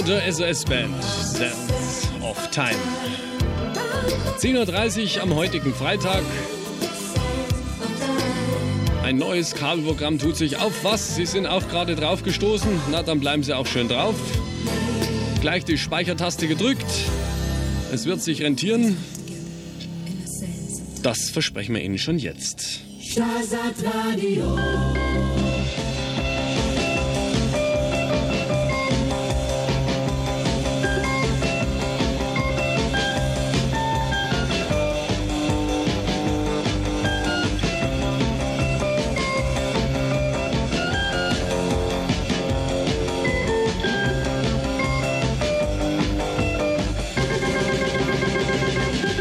der SOS-Band, Sense of Time. 10.30 Uhr am heutigen Freitag. Ein neues Kabelprogramm tut sich auf. Was? Sie sind auch gerade drauf gestoßen? Na, dann bleiben Sie auch schön drauf. Gleich die Speichertaste gedrückt. Es wird sich rentieren. Das versprechen wir Ihnen schon jetzt. Shazad Radio.